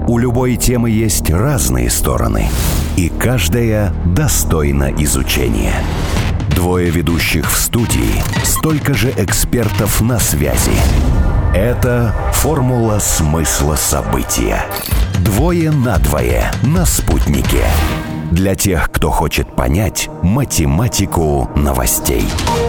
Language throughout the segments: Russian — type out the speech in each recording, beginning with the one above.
У любой темы есть разные стороны, и каждая достойна изучения. Двое ведущих в студии, столько же экспертов на связи. Это «Формула смысла события». Двое на двое на «Спутнике». Для тех, кто хочет понять математику новостей.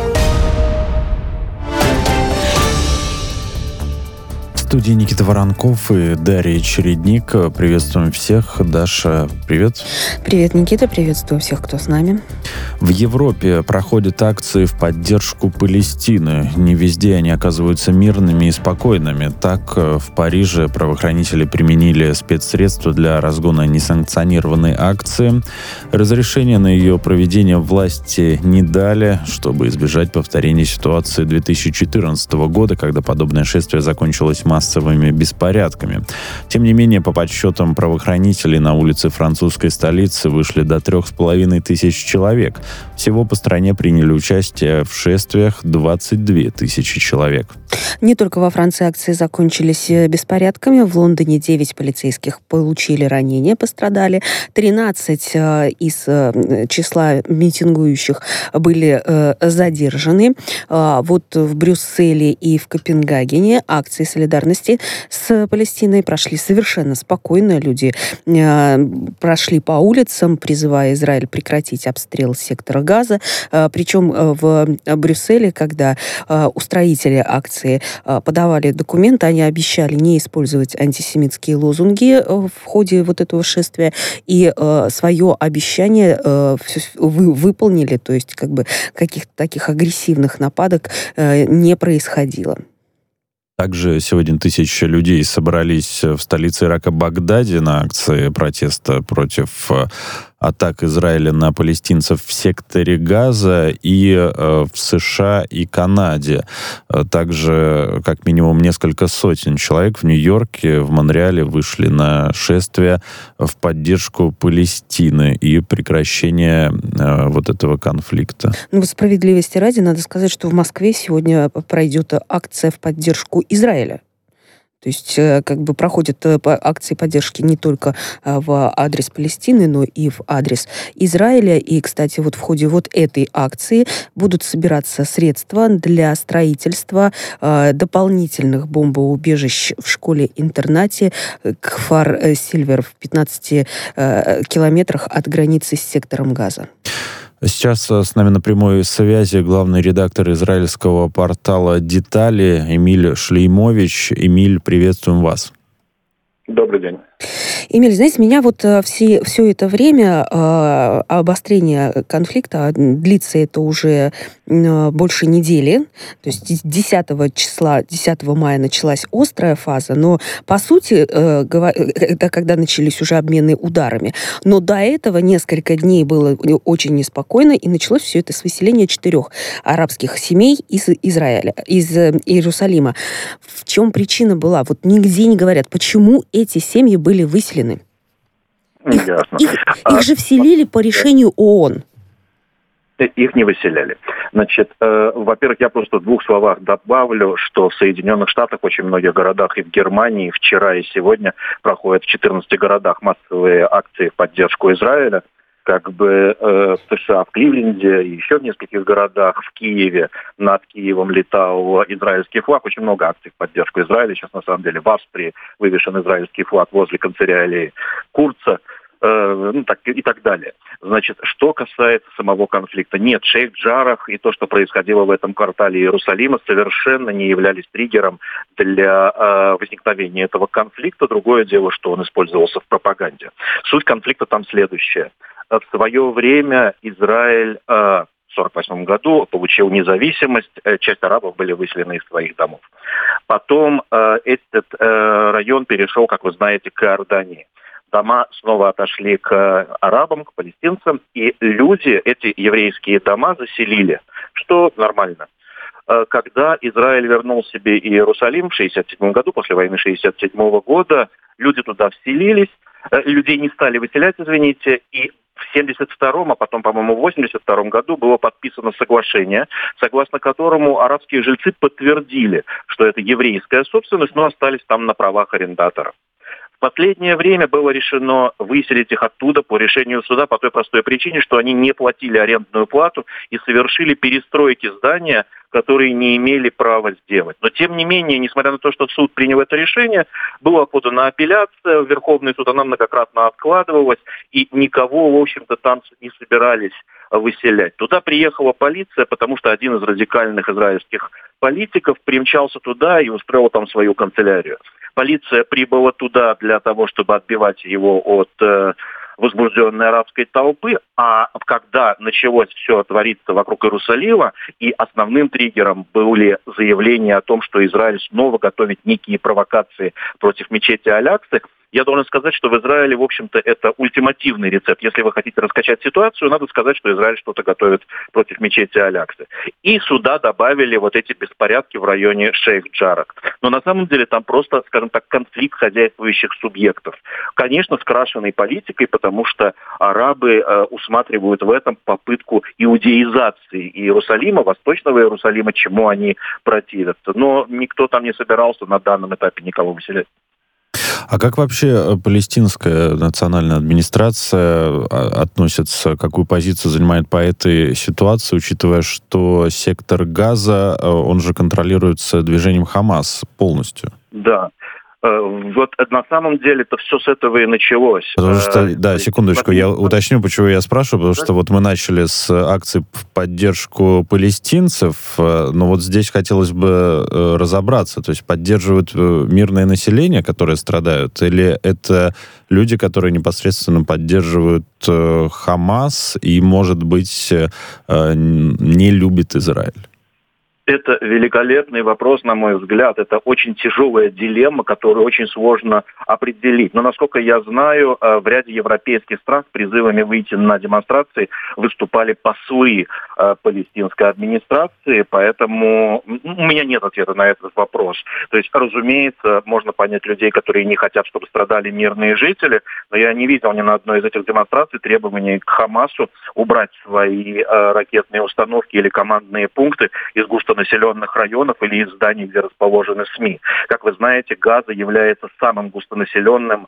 В студии Никита Воронков и Дарья Чередник. Приветствуем всех. Даша, привет. Привет, Никита. Приветствую всех, кто с нами. В Европе проходят акции в поддержку Палестины. Не везде они оказываются мирными и спокойными. Так, в Париже правоохранители применили спецсредства для разгона несанкционированной акции. Разрешение на ее проведение власти не дали, чтобы избежать повторения ситуации 2014 года, когда подобное шествие закончилось массовыми беспорядками. Тем не менее, по подсчетам правоохранителей, на улице французской столицы вышли до 3500 человек. Всего по стране приняли участие в шествиях 22 тысячи человек. Не только во Франции акции закончились беспорядками. В Лондоне 9 полицейских получили ранения, пострадали. 13 из числа митингующих были задержаны. Вот в Брюсселе и в Копенгагене акции солидарности с Палестиной прошли совершенно спокойно. Люди прошли по улицам, призывая Израиль прекратить обстрел сектора Газа. Причем в Брюсселе, когда устроители акции подавали документы, они обещали не использовать антисемитские лозунги в ходе вот этого шествия, и свое обещание выполнили, то есть как бы каких-то таких агрессивных нападок не происходило. Также сегодня тысячи людей собрались в столице Ирака Багдаде на акции протеста против атак Израиля на палестинцев в секторе Газа и в США и Канаде. Также как минимум несколько сотен человек в Нью-Йорке, в Монреале вышли на шествие в поддержку Палестины и прекращения вот этого конфликта. Ну, справедливости ради, надо сказать, что в Москве сегодня пройдет акция в поддержку Израиля. То есть как бы проходят акции поддержки не только в адрес Палестины, но и в адрес Израиля. И, кстати, вот в ходе вот этой акции будут собираться средства для строительства дополнительных бомбоубежищ в школе-интернате Кфар-Сильвер в 15 километрах от границы с сектором Газа. Сейчас с нами на прямой связи главный редактор израильского портала «Детали» Эмиль Шлеймович. Эмиль, приветствуем вас. Добрый день. Эмиль, знаете, меня вот все это время обострение конфликта, длится это уже больше недели, то есть 10 мая началась острая фаза, но по сути, это когда начались уже обмены ударами, но до этого несколько дней было очень неспокойно, и началось все это с выселения 4 арабских семей из Израиля, из Иерусалима. В чем причина была? Вот нигде не говорят, почему эти семьи были выселены. Ясно. Их же вселили по решению ООН. Их не выселяли. Значит, во-первых, я просто в 2 словах добавлю, что в Соединенных Штатах, в очень многих городах и в Германии вчера и сегодня проходят в 14 городах массовые акции в поддержку Израиля. Как бы в США, в Кливленде, и еще в нескольких городах, в Киеве, над Киевом летал израильский флаг. Очень много акций в поддержку Израиля. Сейчас, на самом деле, в Австрии вывешен израильский флаг возле канцелярии Курца. И так далее. Значит, что касается самого конфликта. Нет, Шейх Джарах и то, что происходило в этом квартале Иерусалима, совершенно не являлись триггером для возникновения этого конфликта. Другое дело, что он использовался в пропаганде. Суть конфликта там следующая. В свое время Израиль в 1948 году получил независимость, часть арабов были выселены из своих домов. Потом этот район перешел, как вы знаете, к Иордании. Дома снова отошли к арабам, к палестинцам, и люди эти еврейские дома заселили, что нормально. Когда Израиль вернул себе Иерусалим в 1967 году, после войны 1967 года, люди туда вселились, людей не стали выселять, и в 1972, а потом, по-моему, в 1982 году было подписано соглашение, согласно которому арабские жильцы подтвердили, что это еврейская собственность, но остались там на правах арендаторов. В последнее время было решено выселить их оттуда по решению суда по той простой причине, что они не платили арендную плату и совершили перестройки здания, которые не имели права сделать. Но, тем не менее, несмотря на то, что суд принял это решение, была подана апелляция в Верховный суд, она многократно откладывалась, и никого, в общем-то, там не собирались выселять. Туда приехала полиция, потому что один из радикальных израильских политиков примчался туда и устроил там свою канцелярию. Полиция прибыла туда для того, чтобы отбивать его от возбужденной арабской толпы, а когда началось все твориться вокруг Иерусалима, и основным триггером были заявления о том, что Израиль снова готовит некие провокации против мечети Аль-Аксы, я должен сказать, что в Израиле, в общем-то, это ультимативный рецепт. Если вы хотите раскачать ситуацию, надо сказать, что Израиль что-то готовит против мечети Аль-Аксы. И сюда добавили вот эти беспорядки в районе Шейх-Джарах. Но на самом деле там просто, скажем так, конфликт хозяйствующих субъектов. Конечно, скрашенный политикой, потому что арабы усматривают в этом попытку иудеизации Иерусалима, Восточного Иерусалима, чему они противятся. Но никто там не собирался на данном этапе никого выселять. А как вообще палестинская национальная администрация относится, какую позицию занимает по этой ситуации, учитывая, что сектор Газа, он же контролируется движением Хамас полностью? Да. Вот на самом деле это все с этого и началось. Потому что, да, секундочку, я уточню, почему я спрашиваю, потому что вот мы начали с акций в поддержку палестинцев, но вот здесь хотелось бы разобраться, то есть поддерживают мирное население, которое страдают, или это люди, которые непосредственно поддерживают Хамас и, может быть, не любят Израиль? Это великолепный вопрос, на мой взгляд. Это очень тяжелая дилемма, которую очень сложно определить. Но, насколько я знаю, в ряде европейских стран с призывами выйти на демонстрации выступали послы палестинской администрации, поэтому у меня нет ответа на этот вопрос. То есть, разумеется, можно понять людей, которые не хотят, чтобы страдали мирные жители, но я не видел ни на одной из этих демонстраций требований к Хамасу убрать свои ракетные установки или командные пункты из густонаселенных районов или из зданий, где расположены СМИ. Как вы знаете, Газа является самой густонаселенной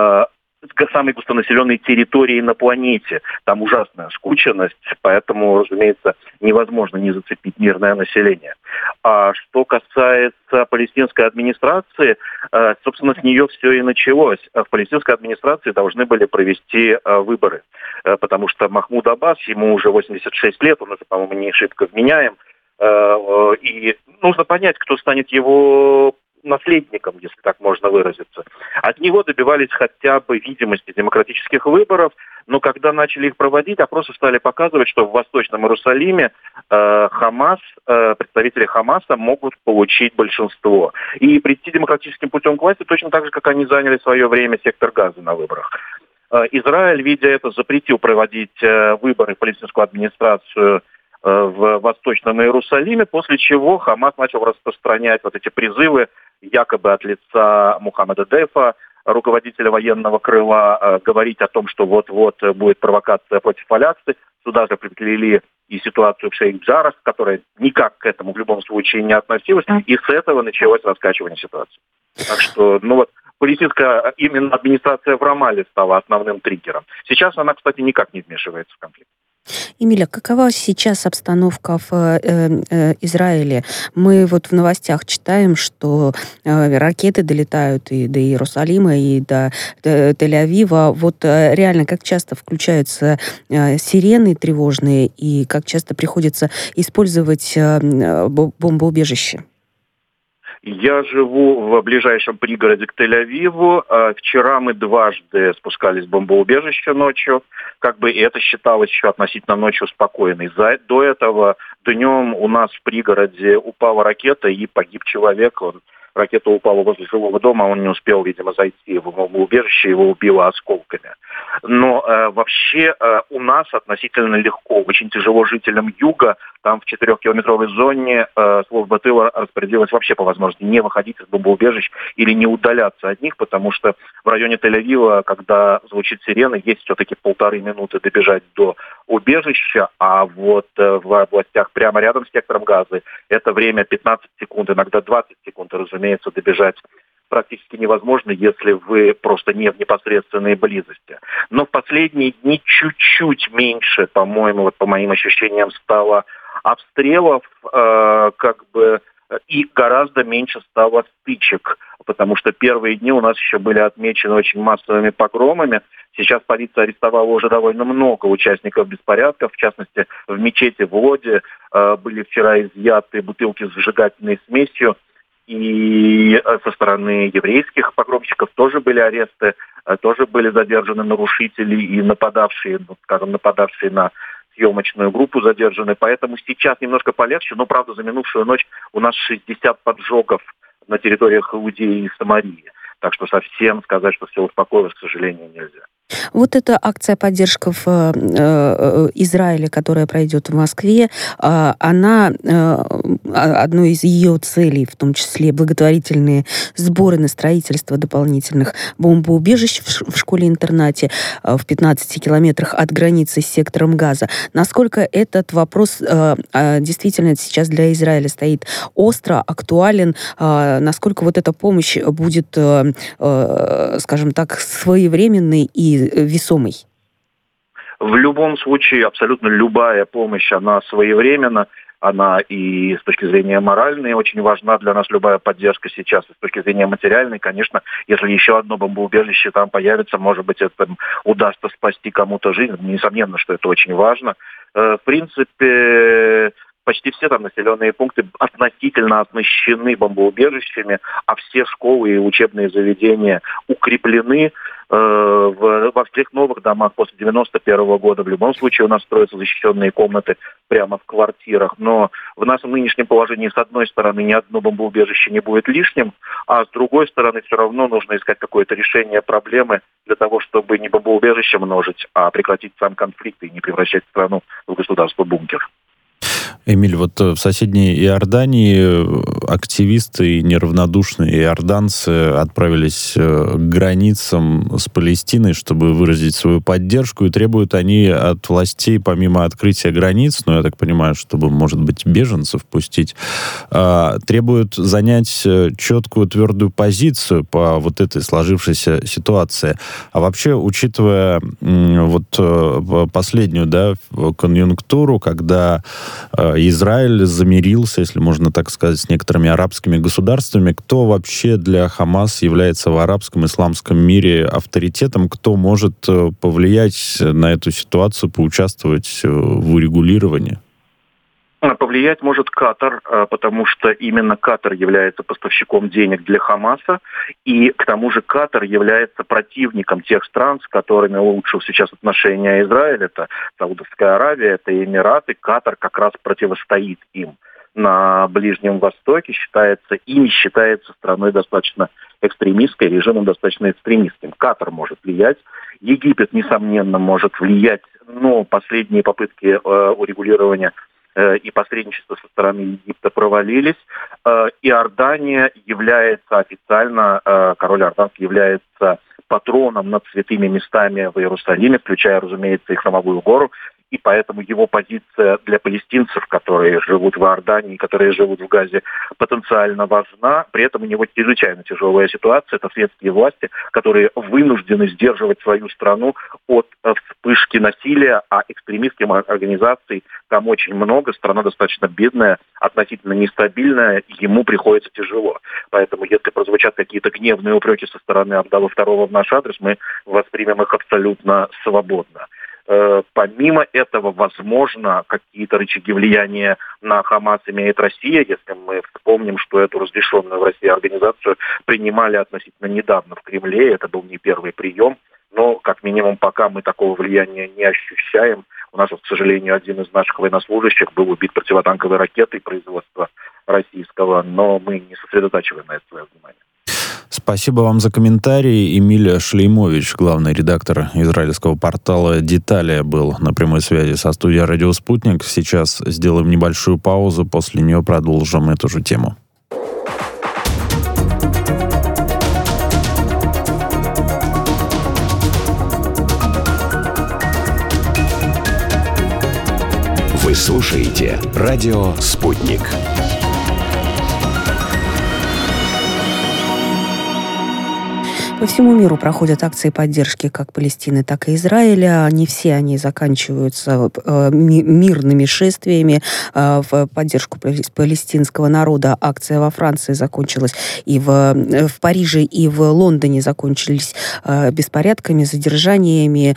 территорией на планете. Там ужасная скученность, поэтому, разумеется, невозможно не зацепить мирное население. А что касается палестинской администрации, собственно, с нее все и началось. В палестинской администрации должны были провести выборы, потому что Махмуд Аббас, ему уже 86 лет, он уже, по-моему, не шибко вменяем, и нужно понять, кто станет его наследником, если так можно выразиться. От него добивались хотя бы видимости демократических выборов, но когда начали их проводить, опросы стали показывать, что в Восточном Иерусалиме представители Хамаса могут получить большинство. И прийти демократическим путем к власти точно так же, как они заняли в свое время сектор Газа на выборах. Израиль, видя это, запретил проводить выборы в палестинскую администрацию в Восточном Иерусалиме, после чего Хамас начал распространять вот эти призывы якобы от лица Мухаммеда Дефа, руководителя военного крыла, говорить о том, что вот-вот будет провокация против Аль-Аксы. Сюда же приплели и ситуацию в Шейх-Джарах, которая никак к этому в любом случае не относилась, и с этого началось раскачивание ситуации. Так что, палестинская именно администрация в Рамалле стала основным триггером. Сейчас она, кстати, никак не вмешивается в конфликт. Эмиля, какова сейчас обстановка в Израиле? Мы вот в новостях читаем, что ракеты долетают и до Иерусалима, и до Тель-Авива. Вот реально, как часто включаются сирены тревожные, и как часто приходится использовать бомбоубежище? Я живу в ближайшем пригороде к Тель-Авиву. Вчера мы дважды спускались в бомбоубежище ночью. И это считалось еще относительно ночью спокойной. До этого днем у нас в пригороде упала ракета и погиб человек. Ракета упала возле жилого дома, он не успел, видимо, зайти в бомбоубежище, его убило осколками. Но вообще у нас относительно легко. Очень тяжело жителям юга. Там в 4-километровой зоне служба тыла распорядилась вообще по возможности не выходить из бомбоубежищ или не удаляться от них, потому что в районе Тель-Авива, когда звучит сирена, есть все-таки 1,5 минуты добежать до убежища, а вот в областях прямо рядом с сектором Газы это время 15 секунд, иногда 20 секунд, разумеется, добежать практически невозможно, если вы просто не в непосредственной близости. Но в последние дни чуть-чуть меньше, по-моему, вот по моим ощущениям, стало обстрелов, и гораздо меньше стало стычек, потому что первые дни у нас еще были отмечены очень массовыми погромами. Сейчас полиция арестовала уже довольно много участников беспорядков, в частности, в мечети в Лоде были вчера изъяты бутылки с зажигательной смесью, и со стороны еврейских погромщиков тоже были аресты, тоже были задержаны нарушители и нападавшие на съемочную группу задержаны. Поэтому сейчас немножко полегче, но, правда, за минувшую ночь у нас 60 поджогов на территориях Иудеи и Самарии. Так что совсем сказать, что все успокоилось, к сожалению, нельзя. Вот эта акция поддержки Израиля, которая пройдет в Москве, она, одной из ее целей, в том числе благотворительные сборы на строительство дополнительных бомбоубежищ в школе-интернате в 15 километрах от границы с сектором Газа. Насколько этот вопрос действительно сейчас для Израиля стоит остро, актуален, насколько вот эта помощь будет, скажем так, своевременной и весомый? В любом случае, абсолютно любая помощь, она своевременна, она и с точки зрения моральной очень важна для нас, любая поддержка сейчас, и с точки зрения материальной, конечно, если еще одно бомбоубежище там появится, может быть, это удастся спасти кому-то жизнь, несомненно, что это очень важно. В принципе, почти все там населенные пункты относительно оснащены бомбоубежищами, а все школы и учебные заведения укреплены. Во всех новых домах после 91 года в любом случае у нас строятся защищенные комнаты прямо в квартирах. Но в нашем нынешнем положении, с одной стороны, ни одно бомбоубежище не будет лишним, а с другой стороны, все равно нужно искать какое-то решение проблемы для того, чтобы не бомбоубежище множить, а прекратить сам конфликт и не превращать страну в государство-бункер. Эмиль, вот в соседней Иордании активисты и неравнодушные иорданцы отправились к границам с Палестиной, чтобы выразить свою поддержку, и требуют они от властей, помимо открытия границ, я так понимаю, чтобы, может быть, беженцев пустить, требуют занять четкую, твердую позицию по вот этой сложившейся ситуации. А вообще, учитывая последнюю, конъюнктуру, когда Израиль замирился, если можно так сказать, с некоторыми арабскими государствами. Кто вообще для Хамас является в арабском исламском мире авторитетом? Кто может повлиять на эту ситуацию, поучаствовать в урегулировании? Повлиять может Катар, потому что именно Катар является поставщиком денег для Хамаса, и к тому же Катар является противником тех стран, с которыми улучшил сейчас отношения Израиль. Это Саудовская Аравия, это Эмираты. Катар как раз противостоит им на Ближнем Востоке, считается страной достаточно экстремистской, режимом достаточно экстремистским. Катар может влиять. Египет, несомненно, может влиять, но последние попытки урегулирования и посредничество со стороны Египта провалились. Иордания является официально, король Иорданский является патроном над святыми местами в Иерусалиме, включая, разумеется, и Храмовую гору. И поэтому его позиция для палестинцев, которые живут в Иордании, которые живут в Газе, потенциально важна. При этом у него чрезвычайно тяжелая ситуация. Это светские власти, которые вынуждены сдерживать свою страну от вспышки насилия, а экстремистских организаций там очень много. Страна достаточно бедная, относительно нестабильная, ему приходится тяжело. Поэтому, если прозвучат какие-то гневные упреки со стороны Абдаллы II в наш адрес, мы воспримем их абсолютно свободно. Помимо этого, возможно, какие-то рычаги влияния на Хамас имеет Россия, если мы вспомним, что эту разрешенную в России организацию принимали относительно недавно в Кремле, это был не первый прием, но, как минимум, пока мы такого влияния не ощущаем. У нас, к сожалению, один из наших военнослужащих был убит противотанковой ракетой производства российского, но мы не сосредотачиваем на это свое внимание. Спасибо вам за комментарий. Эмиль Шлеймович, главный редактор израильского портала «Детали», был на прямой связи со студией «Радио Спутник». Сейчас сделаем небольшую паузу, после нее продолжим эту же тему. Вы слушаете «Радио Спутник». По всему миру проходят акции поддержки как Палестины, так и Израиля. Не все они заканчиваются мирными шествиями в поддержку палестинского народа. Акция во Франции закончилась и в Париже, и в Лондоне закончились беспорядками, задержаниями,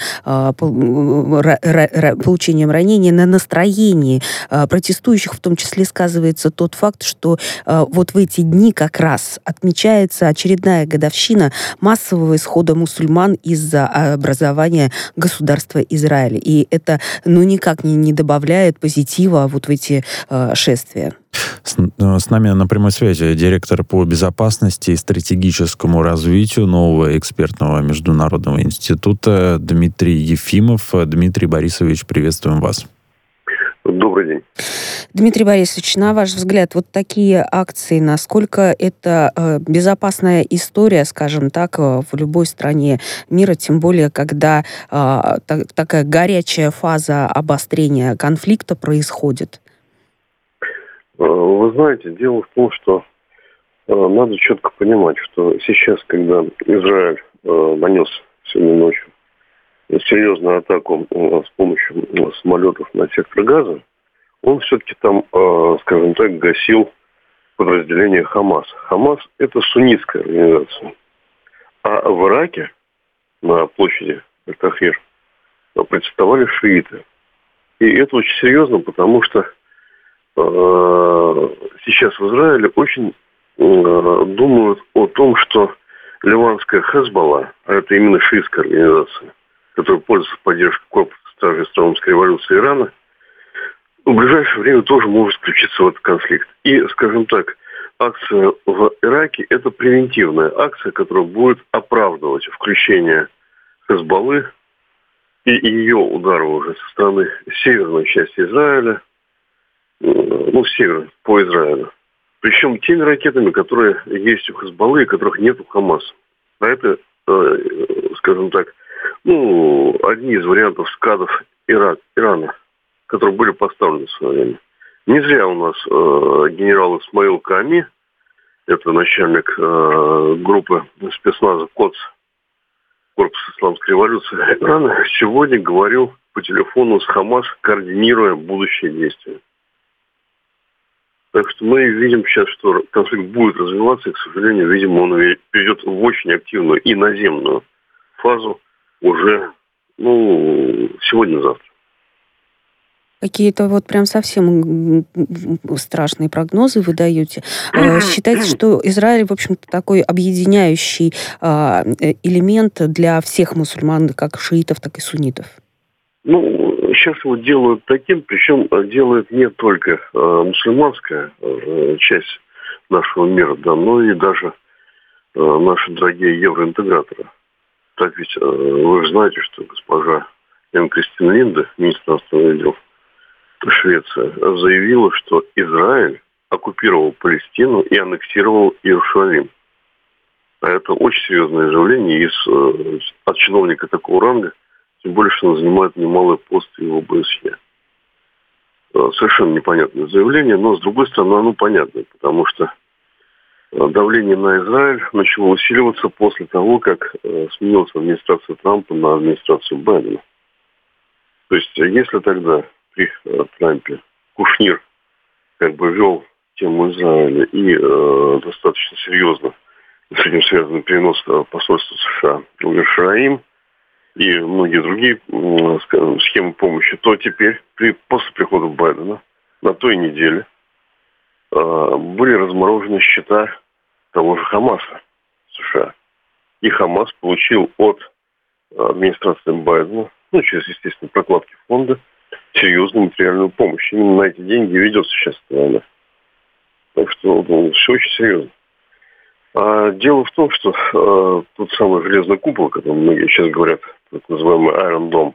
получением ранений. На настроении протестующих в том числе сказывается тот факт, что вот в эти дни как раз отмечается очередная годовщина массового исхода мусульман из-за образования государства Израиль. И это никак не добавляет позитива вот в эти шествия. С нами на прямой связи директор по безопасности и стратегическому развитию нового экспертного международного института Дмитрий Ефимов. Дмитрий Борисович, приветствуем вас. Добрый день. Дмитрий Борисович, на ваш взгляд, вот такие акции, насколько это безопасная история, скажем так, в любой стране мира, тем более, когда такая горячая фаза обострения конфликта происходит? Вы знаете, дело в том, что надо четко понимать, что сейчас, когда Израиль нанес сегодня ночью серьезную атаку с помощью самолетов на сектор Газа, он все-таки там, скажем так, гасил подразделение Хамас. Хамас – это суннитская организация. А в Ираке, на площади Аль-Тахрир, представали шииты. И это очень серьезно, потому что сейчас в Израиле очень думают о том, что ливанская Хезболла, а это именно шиитская организация, которая пользуется поддержкой корпуса стражей исламской революции Ирана, в ближайшее время тоже может включиться в этот конфликт. И, скажем так, акция в Ираке – это превентивная акция, которая будет оправдывать включение Хезболлы и ее удары уже со стороны северной части Израиля, север по Израилю. Причем теми ракетами, которые есть у Хезболлы и которых нет у Хамаса. А это, скажем так, одни из вариантов скадов Ирана, которые были поставлены в свое время. Не зря у нас генерал Исмаил Ками, это начальник группы спецназа КОЦ, корпус исламской революции Ирана, сегодня говорил по телефону с Хамас, координируя будущие действия. Так что мы видим сейчас, что конфликт будет развиваться, и, к сожалению, видимо, он перейдет в очень активную и наземную фазу уже, сегодня-завтра. Какие-то вот прям совсем страшные прогнозы вы даете. Считается, что Израиль, в общем-то, такой объединяющий элемент для всех мусульман, как шиитов, так и суннитов. Сейчас его делают таким, причем делает не только мусульманская часть нашего мира, но и даже наши дорогие евроинтеграторы. Так ведь вы же знаете, что госпожа Кристина Линде, министр иностранных дел Швеция, заявила, что Израиль оккупировал Палестину и аннексировал Иерусалим. А это очень серьезное заявление от чиновника такого ранга, тем более, что он занимает немалый пост и в ОБСЕ. Совершенно непонятное заявление, но, с другой стороны, оно понятное, потому что давление на Израиль начало усиливаться после того, как сменилась администрация Трампа на администрацию Байдена. То есть, если тогда при Трампе Кушнир вел тему Израиля и достаточно серьезно с этим связан перенос посольства США в Иерусалим и многие другие, схемы помощи, то теперь после прихода Байдена на той неделе были разморожены счета того же Хамаса США. И Хамас получил от администрации Байдена, через, естественно, прокладки фонда, серьезную материальную помощь. Именно на эти деньги ведется сейчас война. Так что все очень серьезно. Дело в том, что тот самый железный купол, о котором многие сейчас говорят, так называемый Iron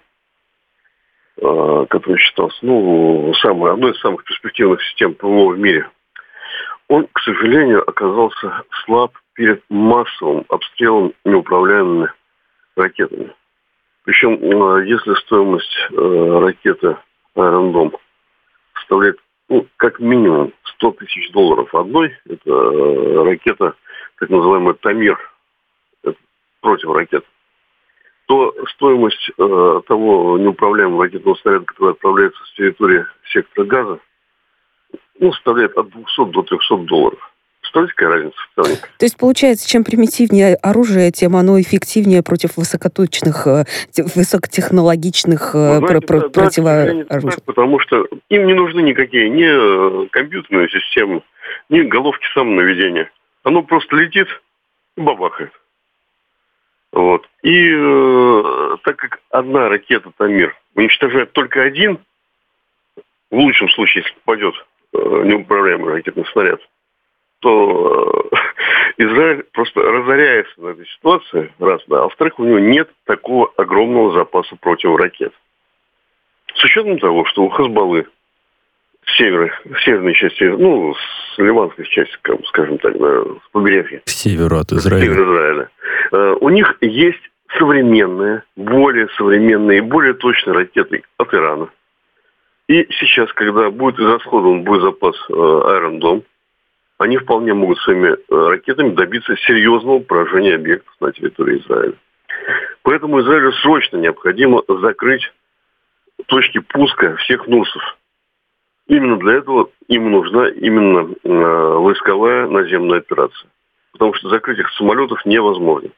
Dome, который считался одной из самых перспективных систем ПВО в мире, он, к сожалению, оказался слаб перед массовым обстрелом неуправляемыми ракетами. Причем, если стоимость ракеты Iron Dome составляет как минимум $100 тысяч одной, это ракета, так называемая Тамир, это противоракет, то стоимость того неуправляемого ракетного снаряда, который отправляется с территории сектора Газа, составляет от $200 до $300. Представляете, какая разница в цене? То есть, получается, чем примитивнее оружие, тем оно эффективнее против высокоточных, высокотехнологичных противоружий. Потому что им не нужны никакие ни компьютерные системы, ни головки самонаведения. Оно просто летит и бабахает. Вот. И так как одна ракета «Тамир» уничтожает только один, в лучшем случае, если попадет неуправляемый ракетный снаряд, то Израиль просто разоряется на этой ситуации, раз, да, а во-вторых, у него нет такого огромного запаса противоракет. С учетом того, что у Хезболлы с северной части, с ливанской части, скажем так, да, с побережья. К северу от Израиля. Север Израиля. У них есть современные, более современные и более точные ракеты от Ирана. И сейчас, когда будет израсходован боезапас Iron Dome, они вполне могут своими ракетами добиться серьезного поражения объектов на территории Израиля. Поэтому Израилю срочно необходимо закрыть точки пуска всех НУРСов. Именно для этого им нужна именно войсковая наземная операция. Потому что закрыть их самолетов невозможно.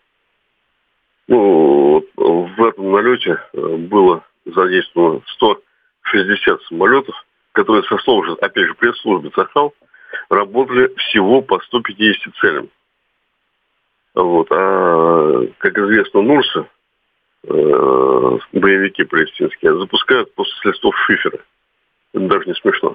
В этом налете было задействовано 160 самолетов, которые, со слов, опять же, пресс-службы Цахал, работали всего по 150 целям. Вот. А, как известно, НУРСы, боевики палестинские, запускают после листов шифера. Это даже не смешно.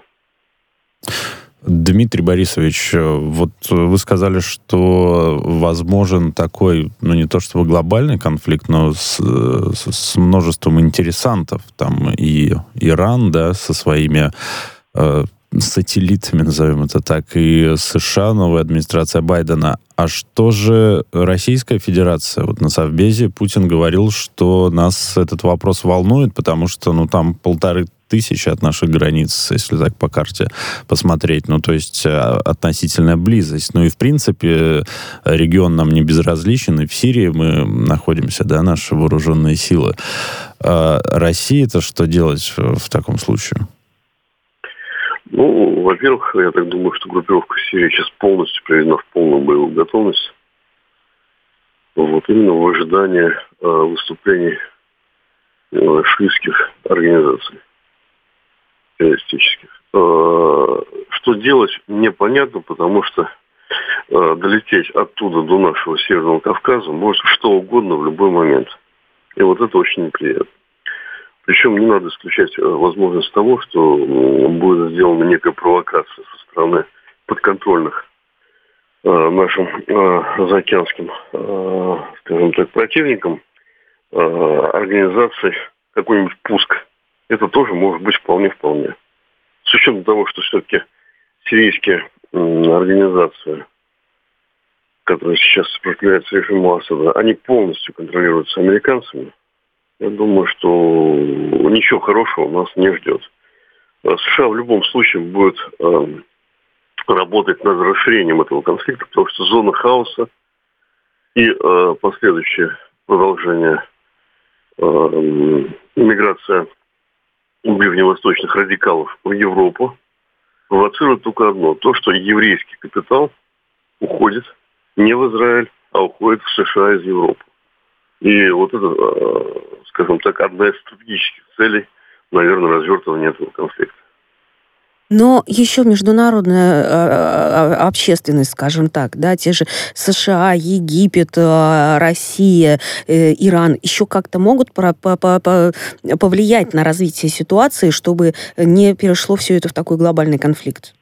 Дмитрий Борисович, вот вы сказали, что возможен такой, не то чтобы глобальный конфликт, но с множеством интересантов. Там и Иран, да, со своими сателлитами, назовем это так, и США, новая администрация Байдена. А что же Российская Федерация? Вот на Совбезе Путин говорил, что нас этот вопрос волнует, потому что, там 1500 от наших границ, если так по карте посмотреть. То есть относительная близость. И, в принципе, регион нам не безразличен, и в Сирии мы находимся, да, наши вооруженные силы. А России-то что делать в таком случае? Во-первых, я так думаю, что группировка Сирии сейчас полностью приведена в полную боевую готовность. Именно в ожидании выступлений шиитских организаций террористических. Что делать, непонятно, потому что долететь оттуда до нашего Северного Кавказа может что угодно в любой момент. И это очень неприятно. Причем не надо исключать возможность того, что будет сделана некая провокация со стороны подконтрольных нашим заокеанским, скажем так, противникам организаций какой-нибудь пуск. Это тоже может быть вполне. С учетом того, что все-таки сирийские организации, которые сейчас сопротивляются режиму Асада, они полностью контролируются американцами. Я думаю, что ничего хорошего нас не ждет. США в любом случае будет работать над расширением этого конфликта, потому что зона хаоса и последующее продолжение миграция ближневосточных радикалов в Европу провоцирует только одно. То, что еврейский капитал уходит не в Израиль, а уходит в США из Европы. И это, скажем так, одна из стратегических целей, наверное, развертывания этого конфликта. Но еще международная общественность, скажем так, да, те же США, Египет, Россия, Иран еще как-то могут повлиять на развитие ситуации, чтобы не перешло все это в такой глобальный конфликт?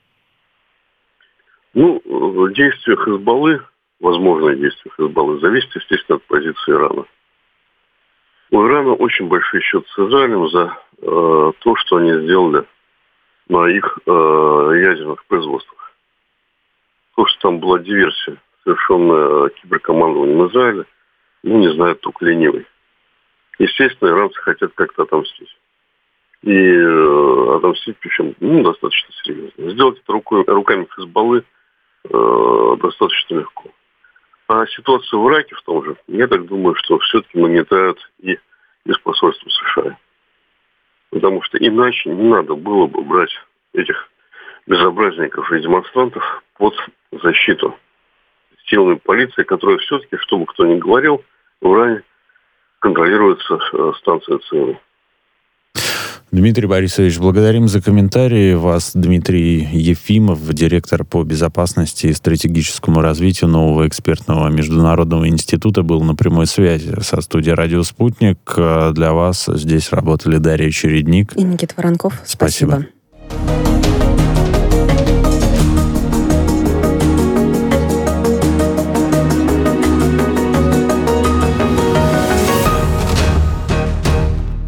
Действия Хезболлы, возможные действия Хезболлы, зависит, естественно, от позиции Ирана. У Ирана очень большие счеты с Израилем за то, что они сделали на их ядерных производствах. То, что там была диверсия, совершенная киберкомандованием Израиля, не знает только ленивый. Естественно, иранцы хотят как-то отомстить. И отомстить, причем, достаточно серьезно. Сделать это руками Хезболлы достаточно легко. А ситуация в Ираке в том же, я так думаю, что все-таки нагнетают и из посольства США. Потому что иначе не надо было бы брать этих безобразников и демонстрантов под защиту силами полиции, которая все-таки, что бы кто ни говорил, в Иране контролируется станция ЦРУ. Дмитрий Борисович, благодарим за комментарии. Вас Дмитрий Ефимов, директор по безопасности и стратегическому развитию нового экспертного международного института, был на прямой связи со студией «Радио Спутник». Для вас здесь работали Дарья Чередник и Никита Воронков. Спасибо.